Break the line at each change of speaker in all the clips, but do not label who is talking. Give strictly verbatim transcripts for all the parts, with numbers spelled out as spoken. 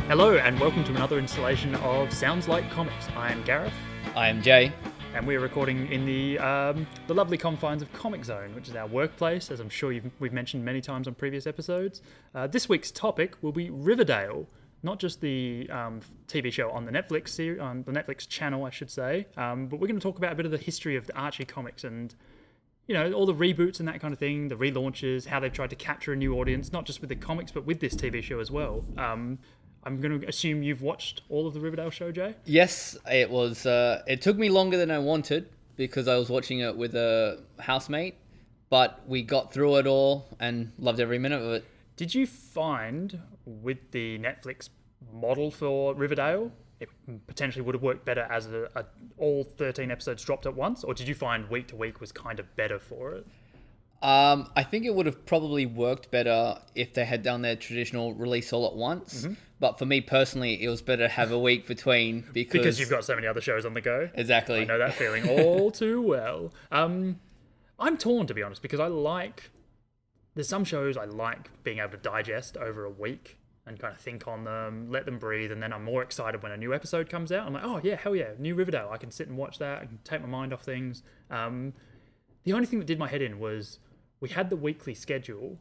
Hello and welcome to another installation of Sounds Like Comics. I am Gareth.
I am Jay.
And we're recording in the um, the lovely confines of Comic Zone, which is our workplace, as I'm sure you've, we've mentioned many times on previous episodes. Uh, this week's topic will be Riverdale, not just the um, T V show on the Netflix series, on the Netflix channel, I should say, um, but we're going to talk about a bit of the history of the Archie comics and, you know, all the reboots and that kind of thing, the relaunches, how they've tried to capture a new audience, not just with the comics, but with this T V show as well. Um, I'm going to assume you've watched all of the Riverdale show, Jay?
Yes, it was. Uh, it took me longer than I wanted because I was watching it with a housemate, but we got through it all and loved every minute of it.
Did you find with the Netflix model for Riverdale, it potentially would have worked better as a, a, all thirteen episodes dropped at once, or did you find week to week was kind of better for it?
Um, I think it would have probably worked better if they had done their traditional release all at once. Mm-hmm. But for me personally, it was better to have a week between because...
because you've got so many other shows on the go.
Exactly.
I know that feeling all too well. Um, I'm torn, to be honest, because I like... There's some shows I like being able to digest over a week and kind of think on them, let them breathe, and then I'm more excited when a new episode comes out. I'm like, oh yeah, hell yeah, new Riverdale. I can sit and watch that. I can take my mind off things. Um, the only thing that did my head in was we had the weekly schedule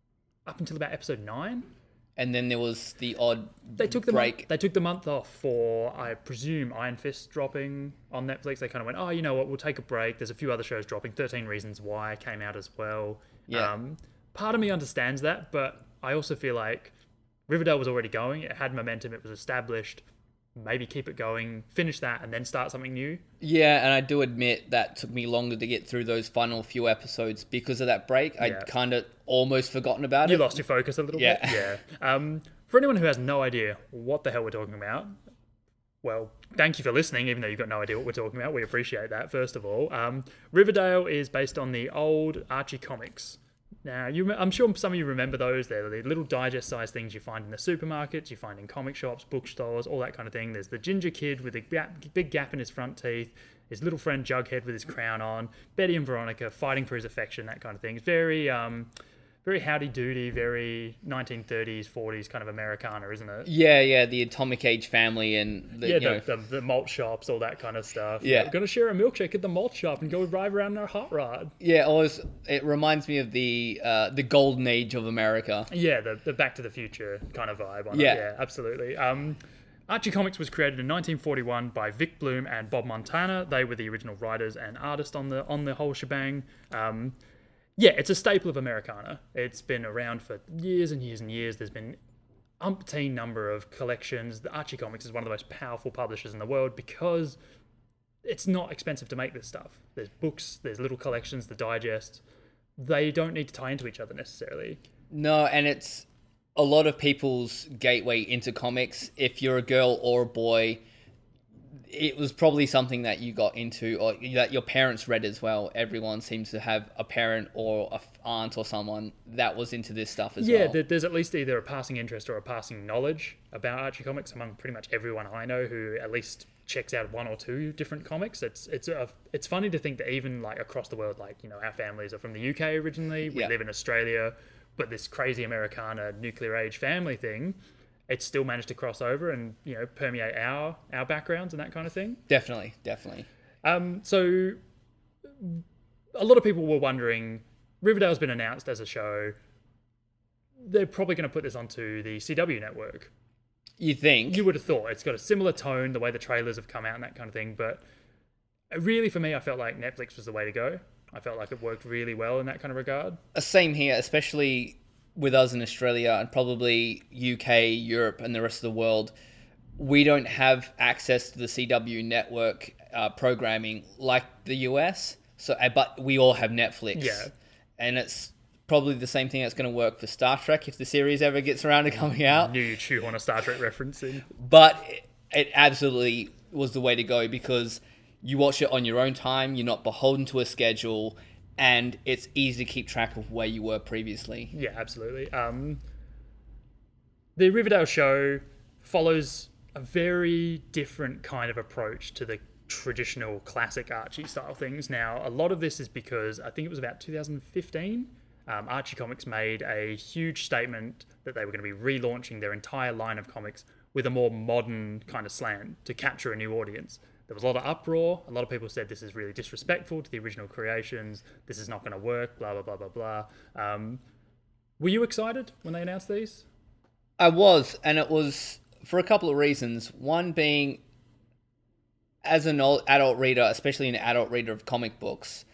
up until about episode nine.
And then there was the odd
they took the
break.
Month, they took the month off for, I presume, Iron Fist dropping on Netflix. They kind of went, oh, you know what, we'll take a break. There's a few other shows dropping. thirteen Reasons Why came out as well.
Yeah.
Um, part of me understands that, but I also feel like Riverdale was already going. It had momentum. It was established. Maybe keep it going, finish that, and then start something new.
Yeah, and I do admit that took me longer to get through those final few episodes because of that break.
Yeah.
I'd kind of almost forgotten about
you
it.
You lost your focus a little
yeah.
bit. Yeah. Um, for anyone who has no idea what the hell we're talking about, well, thank you for listening, even though you've got no idea what we're talking about. We appreciate that, first of all. Um, Riverdale is based on the old Archie comics. Now, you, I'm sure some of you remember those. They're the little digest-sized things you find in the supermarkets, you find in comic shops, bookstores, all that kind of thing. There's the ginger kid with a gap, big gap in his front teeth, his little friend Jughead with his crown on, Betty and Veronica fighting for his affection, that kind of thing. It's very... Um, Very howdy-doody, very nineteen thirties, forties kind of Americana, isn't it?
Yeah, yeah, the Atomic Age family and... The,
yeah,
you
the,
know,
the, the malt shops, all that kind of stuff.
Yeah.
We're going to share a milkshake at the malt shop and go drive around in our hot rod.
Yeah, always, it reminds me of the uh, the golden age of America.
Yeah, the, the Back to the Future kind of vibe on
yeah.
it. Yeah, absolutely. Um, Archie Comics was created in nineteen forty-one by Vic Bloom and Bob Montana. They were the original writers and artists on the on the whole shebang. Um... Yeah, it's a staple of Americana. It's been around for years and years and years. There's been umpteen number of collections. The Archie Comics is one of the most powerful publishers in the world because it's not expensive to make this stuff. There's books, there's little collections, the digest. They don't need to tie into each other necessarily.
No, and it's a lot of people's gateway into comics. If you're a girl or a boy, it was probably something that you got into or that your parents read as well. Everyone seems to have a parent or a aunt or someone that was into this stuff as
yeah,
well.
Yeah, there's at least either a passing interest or a passing knowledge about Archie Comics among pretty much everyone I know who at least checks out one or two different comics. It's it's a, it's funny to think that even like across the world, like, you know, our families are from the U K originally. We
yeah.
live in Australia, but this crazy Americana nuclear age family thing, it's still managed to cross over and, you know, permeate our our backgrounds and that kind of thing.
Definitely, definitely.
Um, so a lot of people were wondering, Riverdale's been announced as a show. They're probably going to put this onto the C W network.
You think?
You would have thought. It's got a similar tone, the way the trailers have come out and that kind of thing. But really, for me, I felt like Netflix was the way to go. I felt like it worked really well in that kind of regard.
Same here, especially with us in Australia and probably U K, Europe, and the rest of the world. We don't have access to the C W network uh, programming like the U S. So, but we all have Netflix.
Yeah.
And it's probably the same thing that's going to work for Star Trek if the series ever gets around to coming out.
Knew you'd shoehorn a Star Trek reference in.
But it, it absolutely was the way to go because you watch it on your own time. You're not beholden to a schedule. And it's easy to keep track of where you were previously.
Yeah, absolutely. Um, the Riverdale show follows a very different kind of approach to the traditional classic Archie style things. Now, a lot of this is because I think it was about two thousand fifteen. Um, Archie Comics made a huge statement that they were going to be relaunching their entire line of comics with a more modern kind of slant to capture a new audience. There was a lot of uproar. A lot of people said this is really disrespectful to the original creations. This is not going to work, blah, blah, blah, blah, blah. Um, were you excited when they announced these?
I was, and it was for a couple of reasons. One being, as an old adult reader, especially an adult reader of comic books,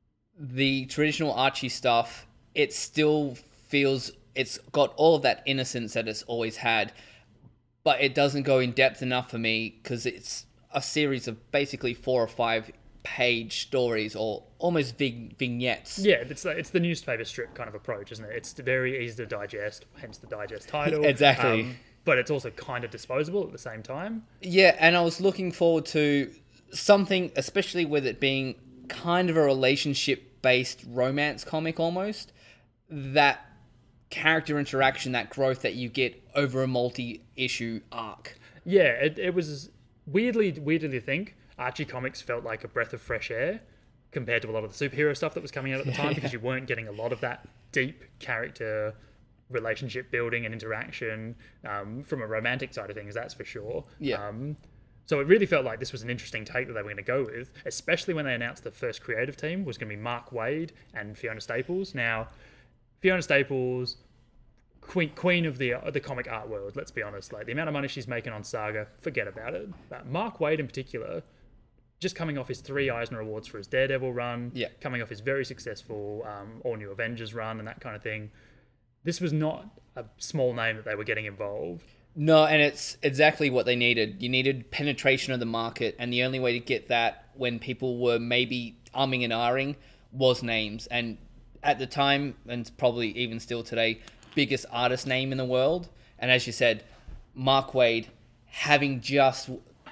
the traditional Archie stuff, it still feels, it's got all of that innocence that it's always had, but it doesn't go in depth enough for me because it's a series of basically four or five page stories or almost vig- vignettes.
Yeah, it's the, it's the newspaper strip kind of approach, isn't it? It's very easy to digest, hence the digest title.
Exactly.
Um, but it's also kind of disposable at the same time.
Yeah, and I was looking forward to something, especially with it being kind of a relationship-based romance comic almost, that character interaction, that growth that you get over a multi-issue arc.
Yeah, it, it was weirdly, weirdly to think, Archie Comics felt like a breath of fresh air compared to a lot of the superhero stuff that was coming out at the time, because you weren't getting a lot of that deep character relationship building and interaction um, from a romantic side of things, that's for sure.
Yeah.
Um, so it really felt like this was an interesting take that they were going to go with, especially when they announced the first creative team was going to be Mark Waid and Fiona Staples. Now, Fiona Staples, queen queen of the uh, the comic art world, let's be honest. Like, the amount of money she's making on Saga, forget about it. But Mark Waid in particular, just coming off his three Eisner Awards for his Daredevil run,
yeah.
coming off his very successful um, All New Avengers run and that kind of thing, this was not a small name that they were getting involved.
No, and it's exactly what they needed. You needed penetration of the market, and the only way to get that when people were maybe umming and ahhing was names. And at the time, and probably even still today, biggest artist name in the world. And as you said, Mark Waid, having just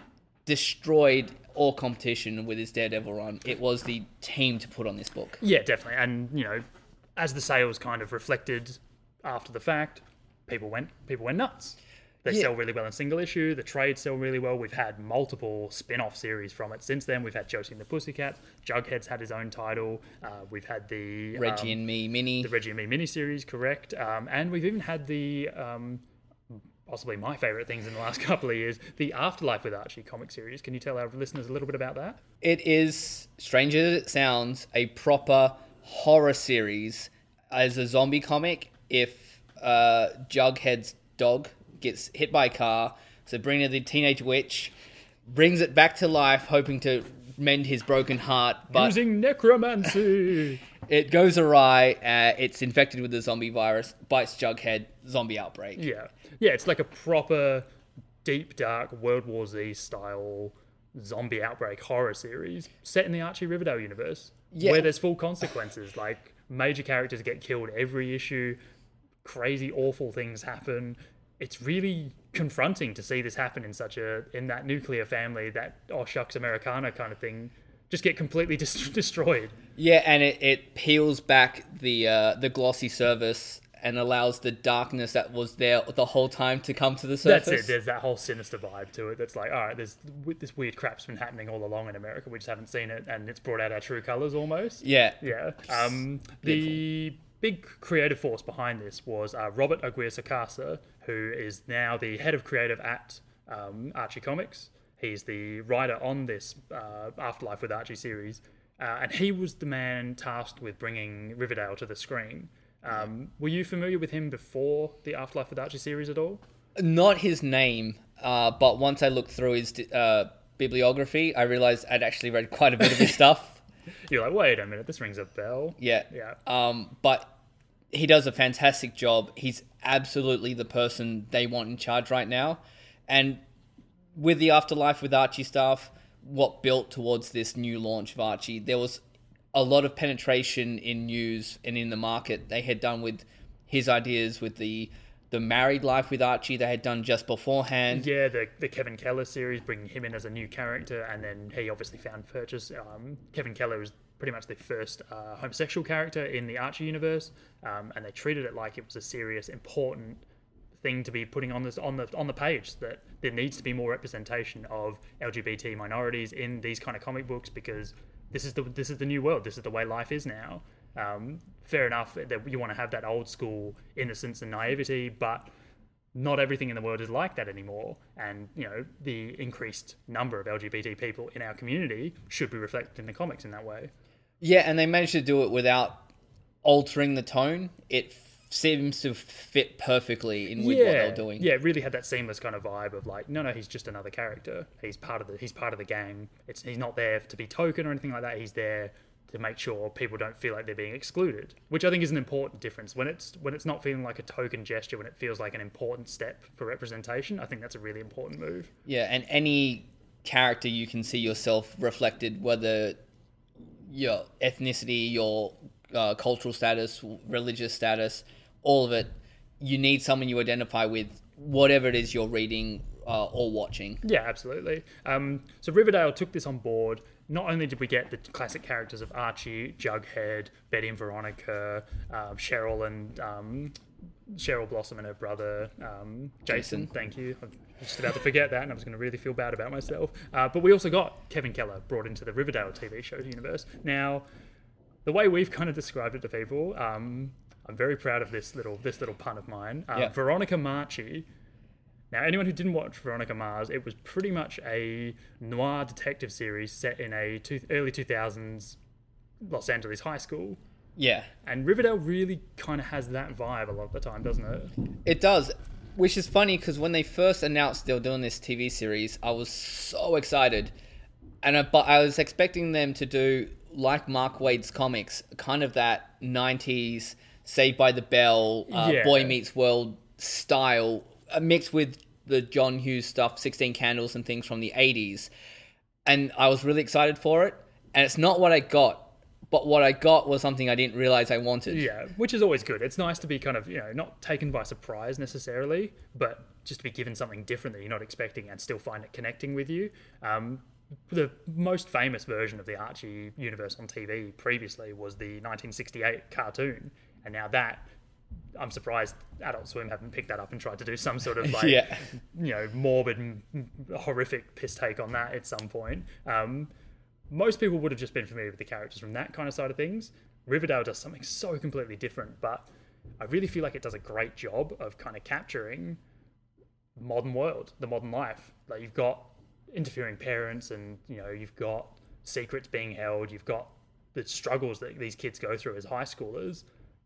destroyed all competition with his Daredevil run, it was the team to put on this book.
Yeah, definitely. And, you know, as the sales kind of reflected after the fact, people went people went nuts. They
Yeah.
sell really well in single issue. The trades sell really well. We've had multiple spin-off series from it since then. We've had Josie and the Pussycats. Jughead's had his own title. Uh, we've had the
Reggie
um,
and Me mini.
the Reggie and Me miniseries, correct? Um, and we've even had the um, possibly my favourite things in the last couple of years, the Afterlife with Archie comic series. Can you tell our listeners a little bit about that?
It is, strange as it sounds, a proper horror series as a zombie comic. If uh, Jughead's dog gets hit by a car, Sabrina the Teenage Witch brings it back to life, hoping to mend his broken heart, but
using necromancy.
it goes awry. Uh, it's infected with the zombie virus, bites Jughead, zombie outbreak.
Yeah. Yeah, it's like a proper deep, dark World War Z style zombie outbreak horror series set in the Archie Riverdale universe,
Yeah.
where there's full consequences. Like, major characters get killed every issue, crazy, awful things happen. It's really confronting to see this happen in such a in that nuclear family, that oh shucks Americana kind of thing, just get completely dis- destroyed.
Yeah, and it, it peels back the uh, the glossy surface and allows the darkness that was there the whole time to come to the surface.
That's it. There's that whole sinister vibe to it. That's like, all right, there's this weird crap's been happening all along in America. We just haven't seen it, and it's brought out our true colors almost.
Yeah.
Yeah. Um, the big creative force behind this was uh, Robert Aguirre-Sacasa, who is now the head of creative at um, Archie Comics. He's the writer on this uh, Afterlife with Archie series, uh, and he was the man tasked with bringing Riverdale to the screen. Um, were you familiar with him before the Afterlife with Archie series at all?
Not his name, uh, but once I looked through his uh, bibliography, I realized I'd actually read quite a bit of his stuff.
You're like, wait a minute, this rings a bell.
Yeah.
Yeah.
Um, but he does a fantastic job. He's absolutely the person they want in charge right now. And with the Afterlife with Archie stuff, what built towards this new launch of Archie, there was a lot of penetration in news and in the market. They had done with his ideas with the the Married Life with Archie they had done just beforehand.
Yeah, the the Kevin Keller series, bringing him in as a new character, and then he obviously found purchase. Um, Kevin Keller was pretty much the first uh, homosexual character in the Archie universe, um, and they treated it like it was a serious, important thing to be putting on this on the on the page, that there needs to be more representation of L G B T minorities in these kind of comic books, because this is the this is the new world. This is the way life is now. Um, fair enough that you want to have that old school innocence and naivety, but not everything in the world is like that anymore, and you know the increased number of L G B T people in our community should be reflected in the comics in that way.
Yeah, and they managed to do it without altering the tone. It f- seems to fit perfectly in with
yeah,
what they're doing.
Yeah, it really had that seamless kind of vibe of like, no, no, he's just another character. He's part of the he's part of the gang. It's he's not there to be token or anything like that. He's there to make sure people don't feel like they're being excluded, which I think is an important difference. When it's when it's not feeling like a token gesture, when it feels like an important step for representation, I think that's a really important move.
Yeah, and any character you can see yourself reflected, whether your ethnicity, your uh, cultural status, religious status, all of it, you need someone you identify with, whatever it is you're reading uh, or watching.
Yeah, absolutely. Um, so Riverdale took this on board. Not only did we get the classic characters of Archie, Jughead, Betty and Veronica, um, Cheryl and um, Cheryl Blossom and her brother um, Jason.
Jason.
Thank you. I was just about to forget that, and I was going to really feel bad about myself. Uh, but we also got Kevin Keller brought into the Riverdale T V show universe. Now, the way we've kind of described it to people, um, I'm very proud of this little this little pun of mine. Uh,
Yeah.
Veronica Marchi. Now, anyone who didn't watch Veronica Mars, it was pretty much a noir detective series set in a two, early two thousands Los Angeles high school.
Yeah,
And Riverdale really kind of has that vibe a lot of the time, doesn't it?
it does. Which is funny because when they first announced they were doing this T V series, I was so excited. And I, but I was expecting them to do, like Mark Waid's comics, kind of that nineties Saved by the Bell, uh,
Yeah.
Boy Meets World style, uh, mixed with the John Hughes stuff, sixteen Candles and things from the eighties. And I was really excited for it. And it's not what I got. But what I got was something I didn't realize I wanted.
Yeah, which is always good. It's nice to be kind of, you know, not taken by surprise necessarily, but just to be given something different that you're not expecting and still find it connecting with you. Um, the most famous version of the Archie universe on T V previously was the nineteen sixty-eight cartoon. And now that, I'm surprised Adult Swim haven't picked that up and tried to do some sort of like,
Yeah.
you know, morbid, m- horrific piss take on that at some point. Um, most people would have just been familiar with the characters from that kind of side of things. Riverdale does something so completely different, but I really feel like it does a great job of kind of capturing the modern world, the modern life. Like you've got interfering parents and, you know, you've got secrets being held, you've got the struggles that these kids go through as high schoolers.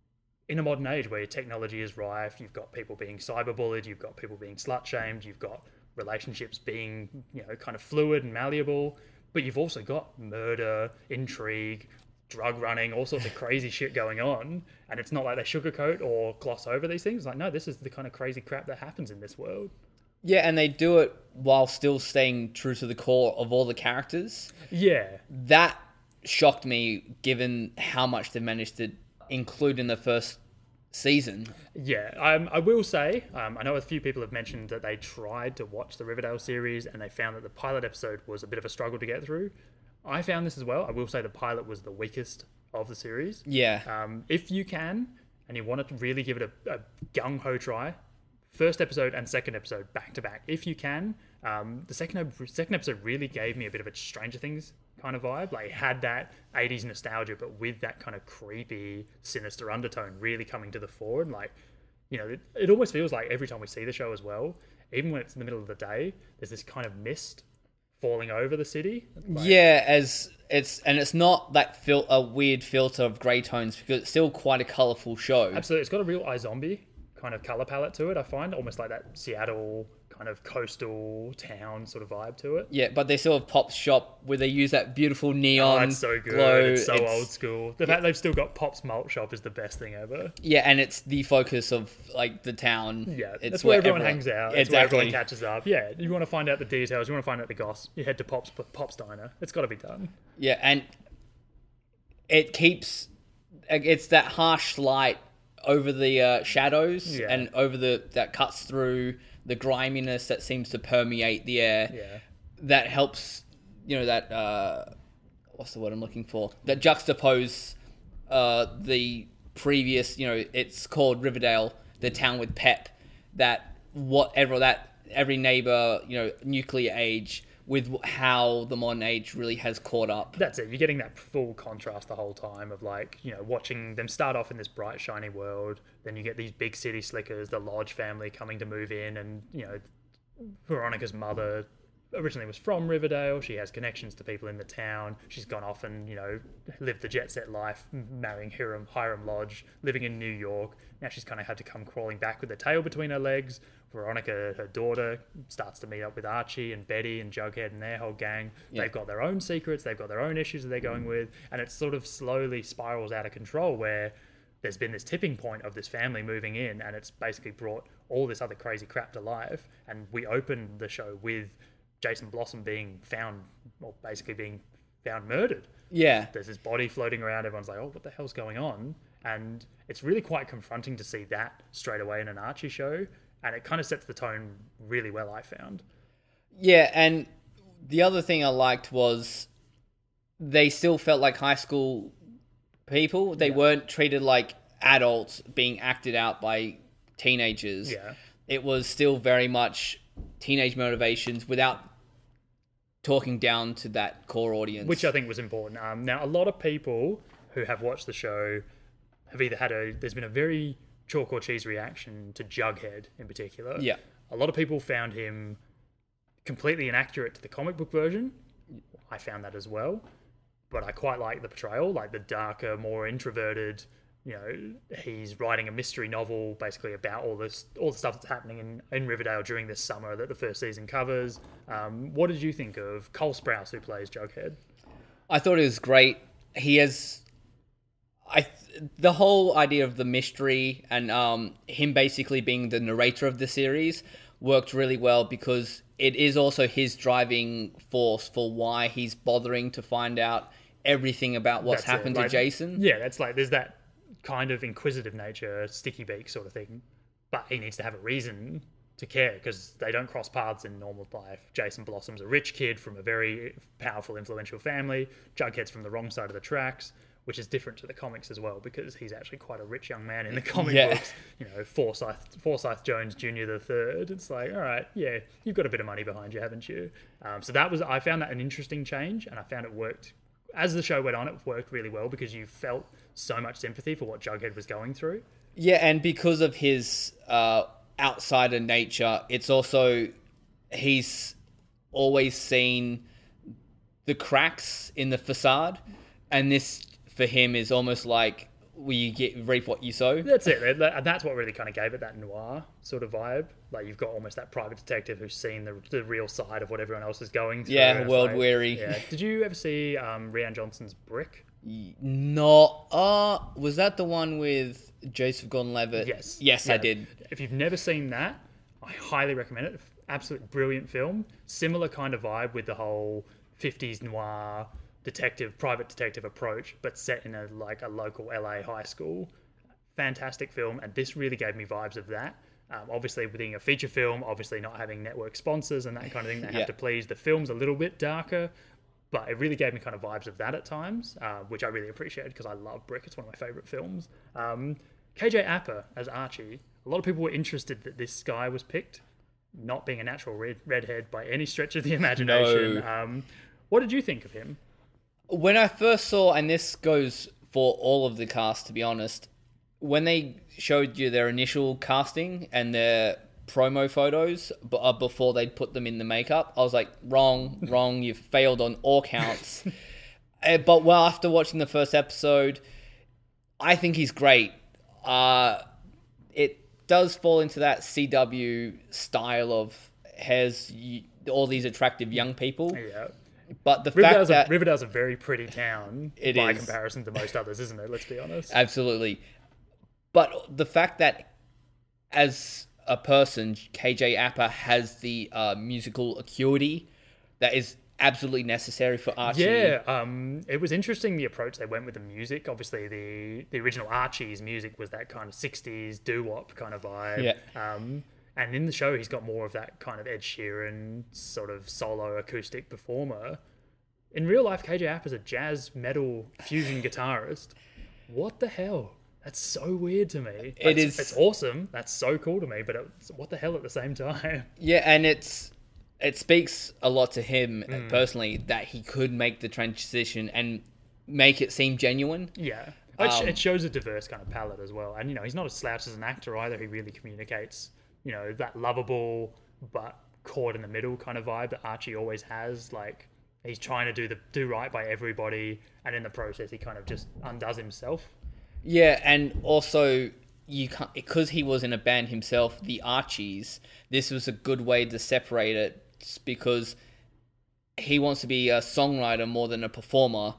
In a modern age where technology is rife, you've got people being cyberbullied, you've got people being slut-shamed, you've got relationships being, you know, kind of fluid and malleable, but you've also got murder, intrigue, drug running, all sorts of crazy shit going on, and it's not like they sugarcoat or gloss over these things. Like, no, this is the kind of crazy crap that happens in this world.
Yeah, and they do it while still staying true to the core of all the characters.
Yeah.
That shocked me, given how much they managed to include in the first season.
Yeah, um, I will say, um, I know a few people have mentioned that they tried to watch the Riverdale series and they found that the pilot episode was a bit of a struggle to get through. I found this as well. I will say the pilot was the weakest of the series.
Yeah.
Um, if you can, and you want to really give it a, a gung-ho try, first episode and second episode back to back. If you can, um, the second second episode really gave me a bit of a Stranger Things kind of vibe. Like it had that eighties nostalgia, but with that kind of creepy, sinister undertone really coming to the fore. And like, you know, it, it almost feels like every time we see the show as well, even when it's in the middle of the day, there's this kind of mist falling over the city. Like,
yeah, as it's and it's not that fil- a weird filter of grey tones because it's still quite a colourful show.
absolutely. It's got a real iZombie kind of color palette to it, I find. Almost like that Seattle kind of coastal town sort of vibe to it.
Yeah, but they still have Pop's shop where they use that beautiful
Oh,
neon
it's so good.
glow.
It's so old school. The fact they've still got Pop's Malt Shop is the best thing ever.
Yeah, and it's the focus of like the town.
Yeah,
it's
that's where everyone hangs out. It's where
Exactly.
everyone catches up. Yeah, you want to find out the details, you want to find out the goss, you head to Pop's Pop's Diner. It's got to be done.
Yeah, and it keeps it's that harsh light over the uh, shadows
Yeah.
and over the that cuts through the griminess that seems to permeate the air.
Yeah.
That helps, you know, that uh, what's the word I'm looking for? That juxtapose uh, the previous, you know, it's called Riverdale, the town with pep. That whatever that every neighbor, you know, nuclear age with how the modern age really has caught up.
That's it. You're getting that full contrast the whole time of like, you know, watching them start off in this bright, shiny world. Then you get these big city slickers, the Lodge family coming to move in, and, you know, Veronica's mother originally was from Riverdale. She has connections to people in the town. She's gone off and, you know, lived the jet set life, marrying Hiram, Hiram Lodge, living in New York. Now she's kind of had to come crawling back with the tail between her legs. Veronica, her daughter, starts to meet up with Archie and Betty and Jughead and their whole gang. Yeah. They've got their own secrets. They've got their own issues that they're going with. And it sort of slowly spirals out of control where there's been this tipping point of this family moving in, and it's basically brought all this other crazy crap to life. And we open the show with Jason Blossom being found, or basically being found murdered.
Yeah.
There's this body floating around. Everyone's like, oh, what the hell's going on? And it's really quite confronting to see that straight away in an Archie show. And it kind of sets the tone really well, I found.
Yeah, and the other thing I liked was they still felt like high school people. They yeah. weren't treated like adults being acted out by teenagers.
Yeah.
It was still very much teenage motivations without talking down to that core audience.
Which I think was important. Um, now, a lot of people who have watched the show have either had a... There's been a very chalk or cheese reaction to Jughead in particular.
Yeah.
A lot of people found him completely inaccurate to the comic book version. I found that as well. But I quite like the portrayal, like the darker, more introverted... You know, he's writing a mystery novel basically about all this, all the stuff that's happening in, in Riverdale during this summer that the first season covers. Um, what did you think of Cole Sprouse, who plays Jughead?
I thought it was great. He has, I the whole idea of the mystery and um, him basically being the narrator of the series worked really well because it is also his driving force for why he's bothering to find out everything about what's
that's
happened
like,
to Jason.
Yeah, that's like there's that kind of inquisitive nature, sticky beak sort of thing, but he needs to have a reason to care because they don't cross paths in normal life. Jason Blossom's a rich kid from a very powerful, influential family. Jughead's from the wrong side of the tracks, which is different to the comics as well because he's actually quite a rich young man in the comic
yeah.
books. You know, Forsyth, Forsyth Jones Junior the third. It's like, all right, yeah, you've got a bit of money behind you, haven't you? Um, so that was, I found that an interesting change, and I found it worked. As the show went on, it worked really well because you felt so much sympathy for what Jughead was going through.
Yeah, and because of his uh, outsider nature, it's also, he's always seen the cracks in the facade, and this, for him, is almost like, well, you get reap what you sow.
That's it. And that's what really kind of gave it that noir sort of vibe. Like, you've got almost that private detective who's seen the the real side of what everyone else is going through.
Yeah, world like, weary.
Yeah. Did you ever see um, Rian Johnson's Brick?
No. Uh, was that the one with Joseph Gordon-Levitt?
Yes.
Yes,
yeah.
I did.
If you've never seen that, I highly recommend it. Absolutely brilliant film. Similar kind of vibe with the whole fifties noir detective, private detective approach, but set in a like a local L A high school. Fantastic film, and this really gave me vibes of that. Um, obviously, being a feature film, obviously not having network sponsors and that kind of thing, they
yeah.
have to please. The film's a little bit darker, but it really gave me kind of vibes of that at times, uh, which I really appreciated because I love Brick. It's one of my favourite films. Um, K J Apa as Archie. A lot of people were interested that this guy was picked, not being a natural red redhead by any stretch of the imagination.
No.
Um, what did you think of him?
When I first saw, and this goes for all of the cast, to be honest, when they showed you their initial casting and their promo photos b- uh, before they'd put them in the makeup, I was like, wrong, wrong, you've failed on all counts. uh, but well, after watching the first episode, I think he's great. Uh, it does fall into that C W style of has y- all these attractive young people.
Yeah.
But the
Riverdale's
fact that...
A, Riverdale's a very pretty town
it
by
is.
comparison to most others, isn't it? Let's be honest.
Absolutely. But the fact that as a person, K J Apa has the uh, musical acuity that is absolutely necessary for Archie.
Yeah, um, it was interesting the approach they went with the music. Obviously, the, the original Archie's music was that kind of sixties doo-wop kind of vibe.
Yeah.
Um, and in the show, he's got more of that kind of Ed Sheeran sort of solo acoustic performer. In real life, K J Apa is a jazz metal fusion guitarist. What the hell? That's so weird to me.
It
That's,
is.
It's awesome. That's so cool to me. But it's, what the hell at the same time?
Yeah, and it's it speaks a lot to him mm. personally that he could make the transition and make it seem genuine.
Yeah. It, um, it shows a diverse kind of palette as well. And, you know, he's not a slouch as an actor either. He really communicates, you know, that lovable but caught in the middle kind of vibe that Archie always has. Like, he's trying to do the do right by everybody, and in the process, he kind of just undoes himself.
Yeah, and also, you can't, because he was in a band himself, the Archies, this was a good way to separate it, because he wants to be a songwriter more than a performer.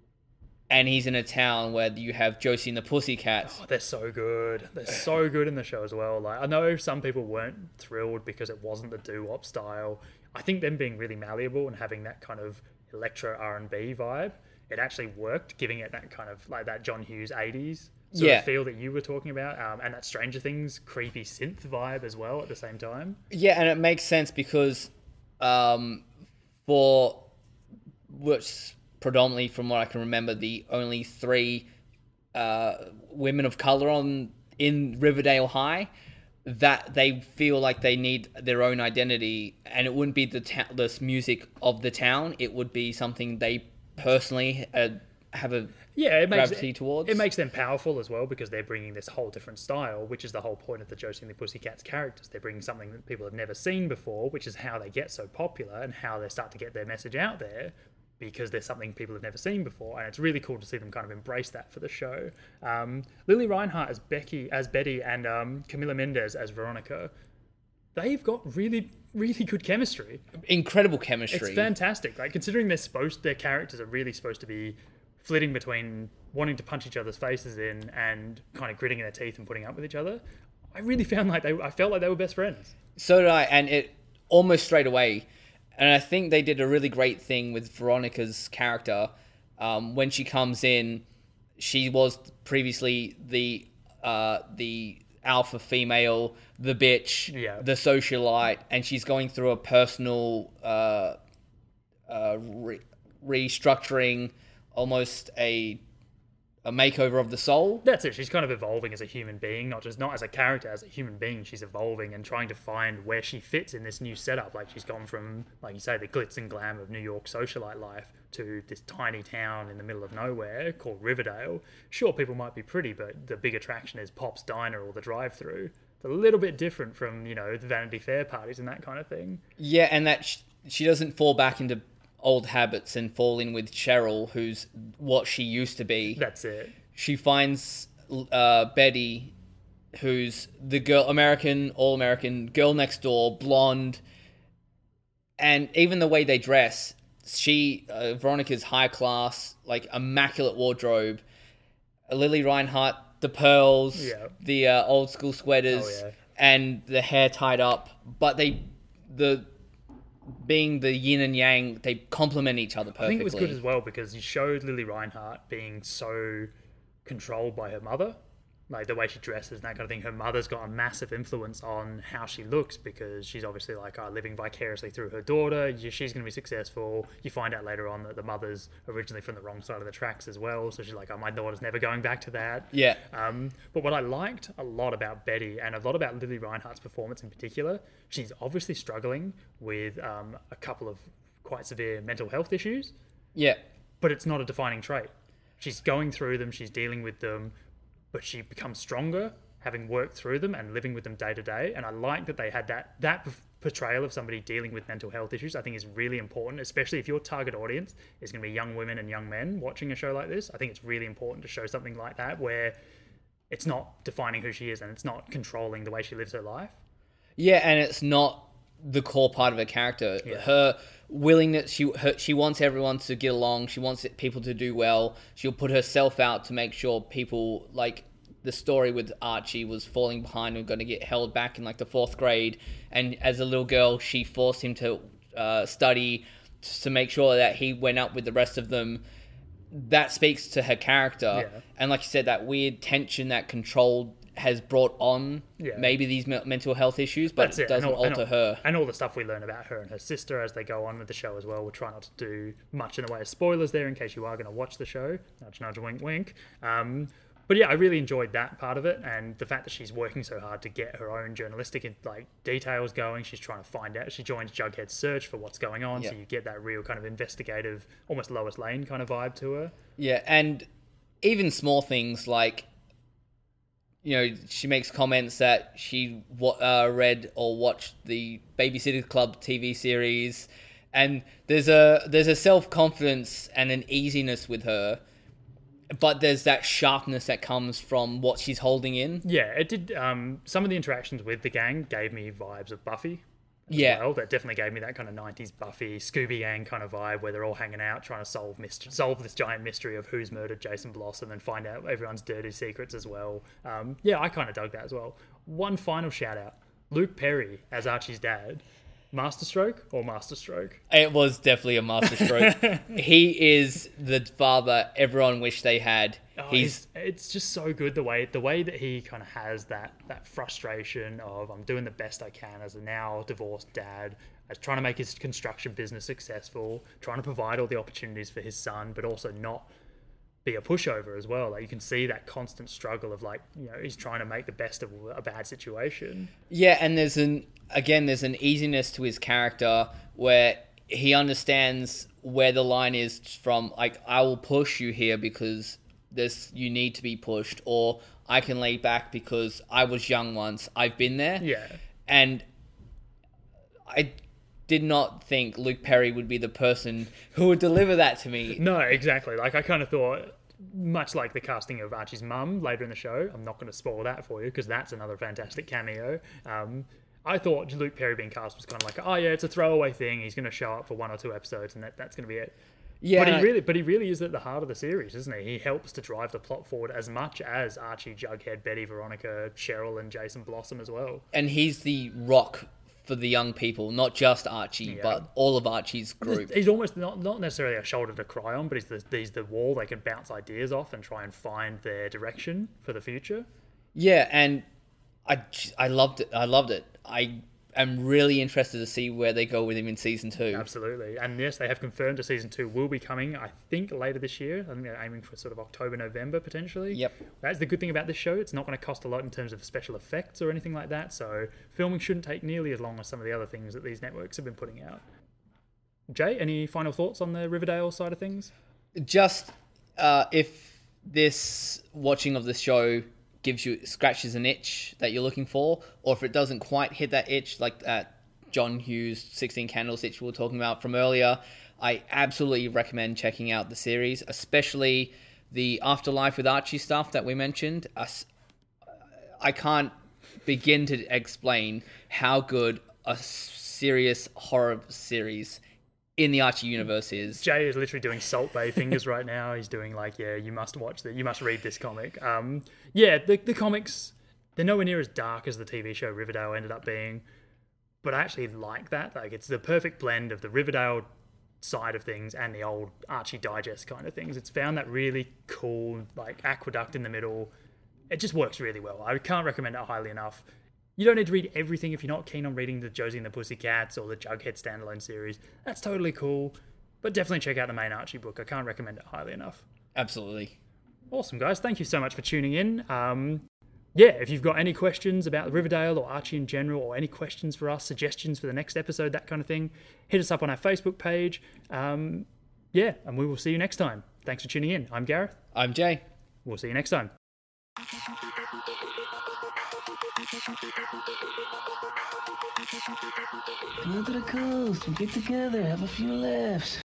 And he's in a town where you have Josie and the Pussycats.
Oh, they're so good. They're so good in the show as well. Like, I know some people weren't thrilled because it wasn't the doo-wop style. I think them being really malleable and having that kind of electro R and B vibe, it actually worked, giving it that kind of like that John Hughes eighties sort
yeah.
of feel that you were talking about, um, and that Stranger Things creepy synth vibe as well at the same time.
Yeah, and it makes sense because um, for which predominantly from what I can remember, the only three uh, women of color on in Riverdale High, that they feel like they need their own identity, and it wouldn't be the ta- this music of the town. It would be something they personally uh, have a
yeah, it makes
gravity
it,
towards.
It makes them powerful as well because they're bringing this whole different style, which is the whole point of the Josie and the Pussycats characters. They're bringing something that people have never seen before, which is how they get so popular and how they start to get their message out there, because there's something people have never seen before, and it's really cool to see them kind of embrace that for the show. Um, Lily Reinhart as Becky, as Betty, and um, Camila Mendes as Veronica. They've got really, really good chemistry.
Incredible chemistry.
It's fantastic. Like, considering they're supposed, their characters are really supposed to be flitting between wanting to punch each other's faces in and kind of gritting their teeth and putting up with each other. I really found like they, I felt like they were best friends.
So did I, and it almost straight away. And I think they did a really great thing with Veronica's character. Um, when she comes in, she was previously the uh, the alpha female, the bitch,
yeah.
the socialite, and she's going through a personal uh, uh, re- restructuring, almost a a makeover of the soul.
That's it. She's kind of evolving as a human being, not just not as a character, as a human being. She's evolving and trying to find where she fits in this new setup. Like, she's gone from, like you say, the glitz and glam of New York socialite life to this tiny town in the middle of nowhere called Riverdale. Sure, people might be pretty, but the big attraction is Pop's Diner or the drive-thru. It's a little bit different from, you know, the Vanity Fair parties and that kind of thing.
Yeah, and that sh- she doesn't fall back into old habits and fall in with Cheryl, who's what she used to be.
That's it.
She finds uh, Betty, who's the girl, American, all-American, girl next door, blonde, and even the way they dress, she, uh, Veronica's high class, like immaculate wardrobe. Lily Reinhart, the pearls,
yeah.
the uh, old school sweaters,
oh, yeah.
and the hair tied up, but they, the being the yin and yang, they complement each other perfectly.
I think it was good as well because you showed Lily Reinhart being so controlled by her mother, like the way she dresses and that kind of thing. Her mother's got a massive influence on how she looks because she's obviously like uh, living vicariously through her daughter. She's going to be successful. You find out later on that the mother's originally from the wrong side of the tracks as well, so she's like, oh, my daughter's never going back to that.
Yeah.
Um, but what I liked a lot about Betty and a lot about Lily Reinhart's performance in particular, she's obviously struggling with um, a couple of quite severe mental health issues.
Yeah.
But it's not a defining trait. She's going through them, she's dealing with them, but she becomes stronger having worked through them and living with them day to day. And I like that they had that that portrayal of somebody dealing with mental health issues. I think is really important, especially if your target audience is going to be young women and young men watching a show like this. I think it's really important to show something like that where it's not defining who she is and it's not controlling the way she lives her life.
Yeah, and it's not the core part of her character.
Yeah.
Her willingness, she her, she wants everyone to get along. She wants people to do well. She'll put herself out to make sure people, like the story with Archie was falling behind and going to get held back in like the fourth grade. And as a little girl, she forced him to uh, study to make sure that he went up with the rest of them. That speaks to her character.
Yeah.
And like you said, that weird tension, that control has brought on
yeah.
maybe these me- mental health issues, but
That's
it,
it.
doesn't
and all,
alter
and all,
her.
And all the stuff we learn about her and her sister as they go on with the show as well. We'll try not to do much in the way of spoilers there in case you are going to watch the show. Nudge, nudge, wink, wink. Um, but yeah, I really enjoyed that part of it, and the fact that she's working so hard to get her own journalistic like details going. She's trying to find out. She joins Jughead's search for what's going on,
Yeah.
so you get that real kind of investigative, almost Lois Lane kind of vibe to her.
Yeah, and even small things like, you know, she makes comments that she uh, read or watched the Babysitter Club T V series, and there's a there's a self-confidence and an easiness with her, but there's that sharpness that comes from what she's holding in.
Yeah, it did. Um, some of the interactions with the gang gave me vibes of Buffy. As
Yeah.
well. That definitely gave me that kind of nineties Buffy, Scooby Gang kind of vibe where they're all hanging out trying to solve mystery, solve this giant mystery of who's murdered Jason Blossom and find out everyone's dirty secrets as well. Um, yeah, I kind of dug that as well. One final shout out: Luke Perry as Archie's dad. Masterstroke or Masterstroke?
It was definitely a masterstroke. He is the father everyone wished they had.
Oh,
He's
it's, it's just so good the way the way that he kind of has that that frustration of I'm doing the best I can as a now divorced dad, as trying to make his construction business successful, trying to provide all the opportunities for his son, but also not be a pushover as well. Like you can see that constant struggle of like, you know, he's trying to make the best of a bad situation.
Yeah, and there's an again there's an easiness to his character where he understands where the line is from, like, I will push you here because this you need to be pushed, or I can lay back because I was young once. I've been there.
Yeah.
And I did not think Luke Perry would be the person who would deliver that to me.
No, exactly. Like I kind of thought, much like the casting of Archie's mum later in the show, I'm not going to spoil that for you because that's another fantastic cameo. Um, I thought Luke Perry being cast was kind of like, oh yeah, it's a throwaway thing. He's going to show up for one or two episodes, and that, that's going to be it.
Yeah,
But he really, but he really is at the heart of the series, isn't he? He helps to drive the plot forward as much as Archie, Jughead, Betty, Veronica, Cheryl, and Jason Blossom as well.
and he's the rock for the young people, not just Archie,
Yeah.
but all of Archie's group.
He's almost not not necessarily a shoulder to cry on, but he's the, he's the wall they can bounce ideas off and try and find their direction for the future.
Yeah, and I, j- I loved it. I loved it. I am really interested to see where they go with him in season two.
Absolutely. And yes, they have confirmed a season two will be coming, I think, later this year. I think they're aiming for sort of October, November, potentially.
Yep.
That's the good thing about this show. It's not going to cost a lot in terms of special effects or anything like that. So filming shouldn't take nearly as long as some of the other things that these networks have been putting out. Jay, any final thoughts on the Riverdale side of things?
Just uh, if this watching of the show gives you scratches an itch that you're looking for, or if it doesn't quite hit that itch, like that John Hughes sixteen Candles itch we were talking about from earlier, I absolutely recommend checking out the series, especially the Afterlife with Archie stuff that we mentioned. I can't begin to explain how good a serious horror series in the Archie universe is.
Jay is literally doing Salt Bay fingers right now. He's doing like, yeah, you must watch that. You must read this comic. Um, yeah, the the comics, they're nowhere near as dark as the T V show Riverdale ended up being, but I actually like that. Like, it's the perfect blend of the Riverdale side of things and the old Archie Digest kind of things. It's found that really cool like aqueduct in the middle. It just works really well. I can't recommend it highly enough. You don't need to read everything if you're not keen on reading the Josie and the Pussycats or the Jughead standalone series. That's totally cool. But definitely check out the main Archie book. I can't recommend it highly enough.
Absolutely.
Awesome, guys. Thank you so much for tuning in. Um, yeah, if you've got any questions about Riverdale or Archie in general, or any questions for us, suggestions for the next episode, that kind of thing, hit us up on our Facebook page. Um, yeah, and we will see you next time. Thanks for tuning in. I'm Gareth.
I'm Jay.
We'll see you next time.
Come to the coast and get together, have a few laughs.